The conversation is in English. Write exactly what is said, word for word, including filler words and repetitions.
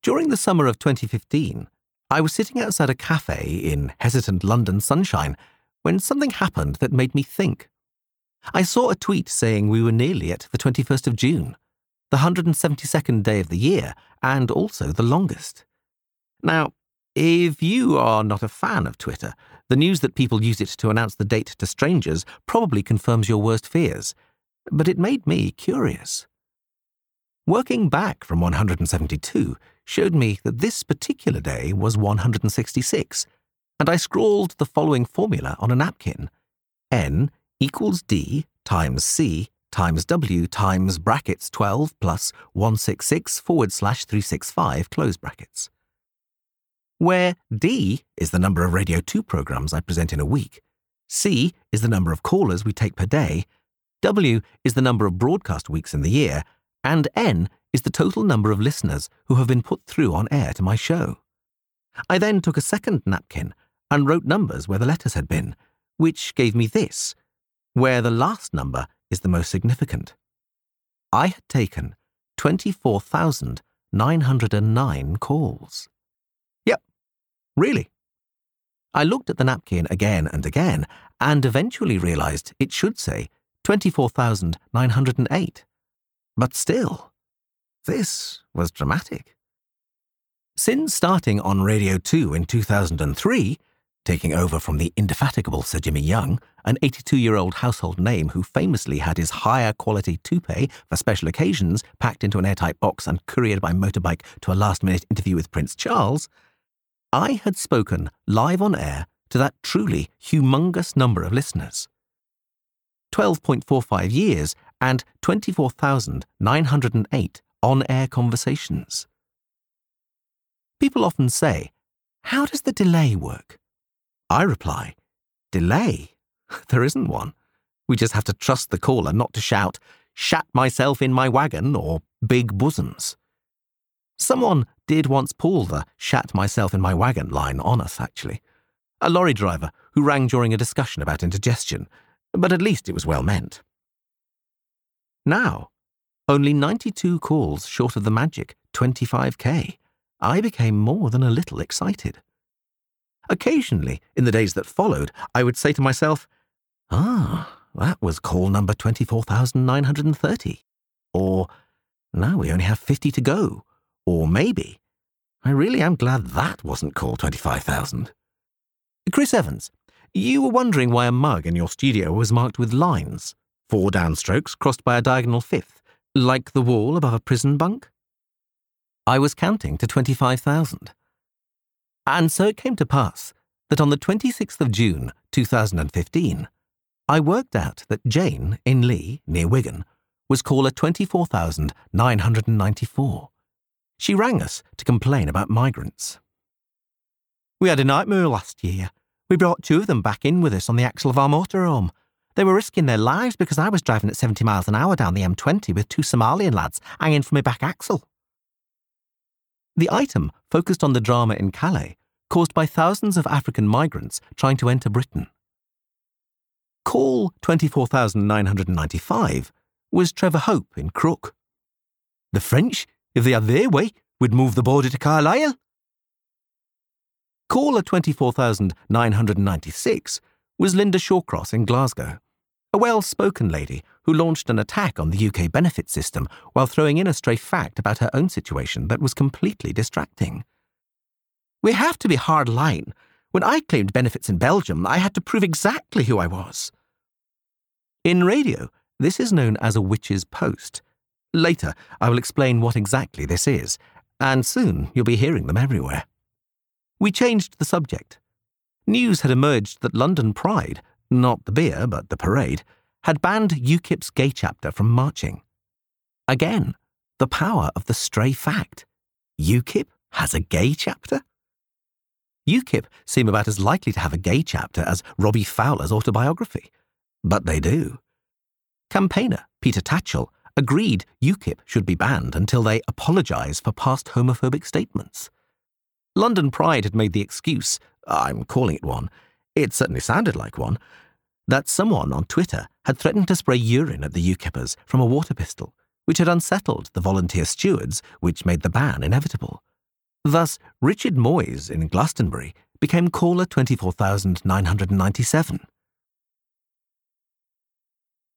During the summer of twenty fifteen, I was sitting outside a cafe in hesitant London sunshine when something happened that made me think. I saw a tweet saying we were nearly at the twenty-first of June, the one hundred seventy-second day of the year, and also the longest. Now, if you are not a fan of Twitter, the news that people use it to announce the date to strangers probably confirms your worst fears, but it made me curious. Working back from one hundred seventy-two showed me that this particular day was one hundred sixty-six, and I scrawled the following formula on a napkin. N equals D times C times W times brackets twelve plus one sixty-six forward slash three sixty-five close brackets. Where D is the number of Radio two programs I present in a week, C is the number of callers we take per day, W is the number of broadcast weeks in the year, and N is the total number of listeners who have been put through on air to my show. I then took a second napkin and wrote numbers where the letters had been, which gave me this, where the last number is the most significant. I had taken twenty-four thousand nine hundred nine calls. Yep, really. I looked at the napkin again and again and eventually realized it should say twenty-four thousand nine hundred eight. But still, this was dramatic. Since starting on Radio two in two thousand three, taking over from the indefatigable Sir Jimmy Young, an eighty-two-year-old household name who famously had his higher quality toupee for special occasions packed into an airtight box and couriered by motorbike to a last-minute interview with Prince Charles, I had spoken live on air to that truly humongous number of listeners. twelve point four five years and twenty-four thousand nine hundred eight on-air conversations. People often say, how does the delay work? I reply, delay? There isn't one. We just have to trust the caller not to shout, shat myself in my wagon or big bosoms. Someone did once pull the shat myself in my wagon line on us, actually. A lorry driver who rang during a discussion about indigestion, but at least it was well meant. Now, only ninety-two calls short of the magic twenty-five K, I became more than a little excited. Occasionally, in the days that followed, I would say to myself, ah, that was call number twenty-four thousand nine hundred thirty. Or, now we only have fifty to go. Or maybe, I really am glad that wasn't call twenty-five thousand. Chris Evans, you were wondering why a mug in your studio was marked with lines, four downstrokes crossed by a diagonal fifth, like the wall above a prison bunk? I was counting to twenty-five thousand. And so it came to pass that on the twenty-sixth of June two thousand fifteen, I worked out that Jane in Lee, near Wigan, was caller twenty-four thousand nine hundred ninety-four. She rang us to complain about migrants. We had a nightmare last year. We brought two of them back in with us on the axle of our motorhome. They were risking their lives because I was driving at seventy miles an hour down the M twenty with two Somalian lads hanging from my back axle. The item focused on the drama in Calais, caused by thousands of African migrants trying to enter Britain. Call twenty-four thousand nine hundred ninety-five was Trevor Hope in Crook. The French, if they had their way, would move the border to Carlisle. Caller twenty-four thousand nine hundred ninety-six was Linda Shawcross in Glasgow, a well-spoken lady who launched an attack on the U K benefit system while throwing in a stray fact about her own situation that was completely distracting. We have to be hard line. When I claimed benefits in Belgium, I had to prove exactly who I was. In radio, this is known as a witch's post. Later, I will explain what exactly this is, and soon you'll be hearing them everywhere. We changed the subject. News had emerged that London Pride, not the beer but the parade, had banned UKIP's gay chapter from marching. Again, the power of the stray fact. UKIP has a gay chapter? UKIP seem about as likely to have a gay chapter as Robbie Fowler's autobiography. But they do. Campaigner Peter Tatchell agreed UKIP should be banned until they apologise for past homophobic statements. London Pride had made the excuse, I'm calling it one, it certainly sounded like one, that someone on Twitter had threatened to spray urine at the UKIPers from a water pistol, which had unsettled the volunteer stewards, which made the ban inevitable. Thus, Richard Moyes in Glastonbury became caller twenty-four thousand nine hundred ninety-seven.